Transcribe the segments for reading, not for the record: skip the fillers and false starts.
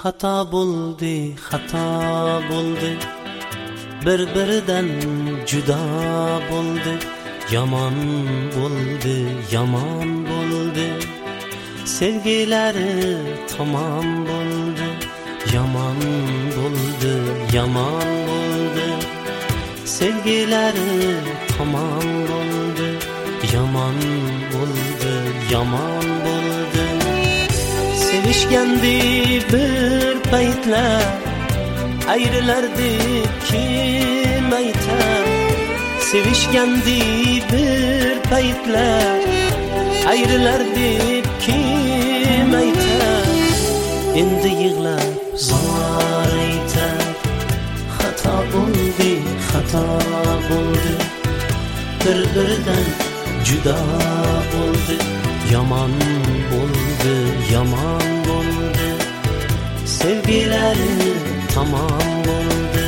Xato bo'ldi, xato bo'ldi, bir-biridan judo bo'ldi. Yomon bo'ldi, yomon bo'ldi, sevgilari tamom bo'ldi. Yomon bo'ldi, yomon bo'ldi, sevgilari tamom bo'ldi. Yomon bo'ldi, yomon bo'ldi. Sevishgandi bir paytlar, ayrilardi kim aytar. Sevishgandi bir paytlar, ayrilardi kim aytar. Endi yig'lab zor aytar. Xato bo'ldi, xato bo'ldi, bir-biridan judo bo'ldi. Yomon bo'ldi, yomon bo'ldi, sevgilari tamom bo'ldi.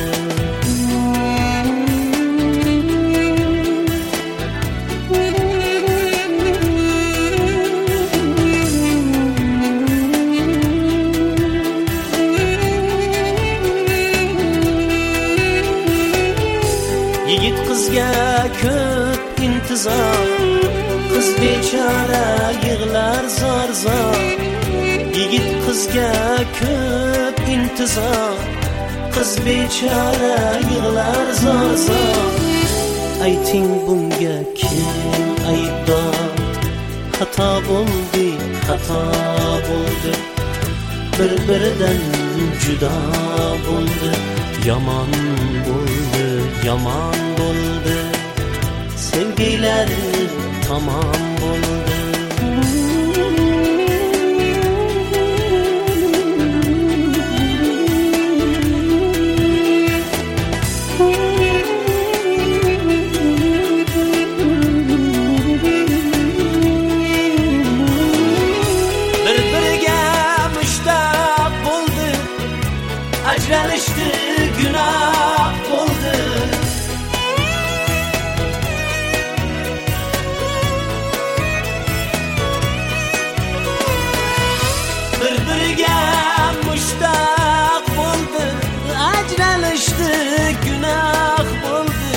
Yigit qizga ko'p intizor, qiz bechora yig'lar zor-zor. Yigit qizga ko'p intizor, qiz bechora yig'lar zor-zor. Ayting bunga kim aybdor? Xato bo'ldi, xato bo'ldi, bir-biridan judo bo'ldi. Yomon bo'ldi, yomon bo'ldi, sevgilari tamom bo'ldi. Bir-biriga mushtaq bo'ldi, ajralishdi gunoh bo'ldi. Bir-biriga mushtaq bo'ldi, ajralishdi gunoh bo'ldi.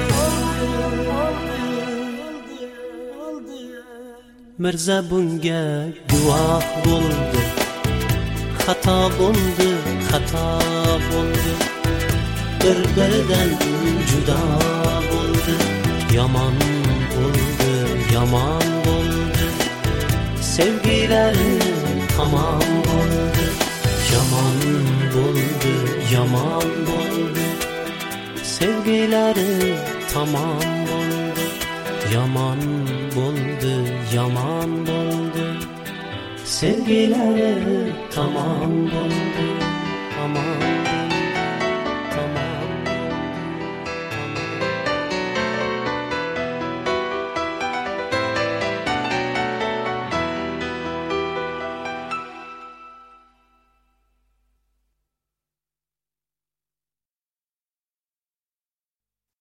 Mirza bunga guvoh bo'ldi. Xato bo'ldi, xato bo'ldi, bir-biridan judo bo'ldi. Yomon bo'ldi, yomon bo'ldi, sevgilari tamom bo'ldi. Yomon bo'ldi, yomon bo'ldi, sevgilari tamom bo'ldi. Yomon bo'ldi, yomon bo'ldi, sevgilari tamom bo'ldi. Tamom.